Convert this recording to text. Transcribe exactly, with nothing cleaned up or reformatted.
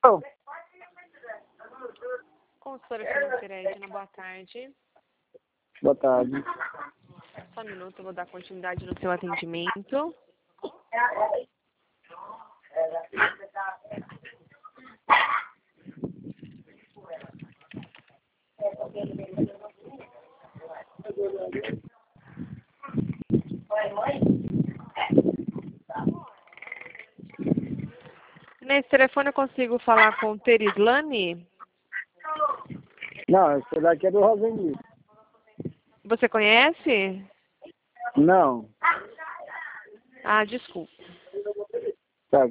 Oh, Consultora financeira Edna, boa tarde. boa tarde. Só um minuto, eu vou dar continuidade no seu atendimento. Nesse telefone eu consigo falar com Terislane? Não, esse daqui é do Rosenli. Você conhece? Não. Ah, desculpa.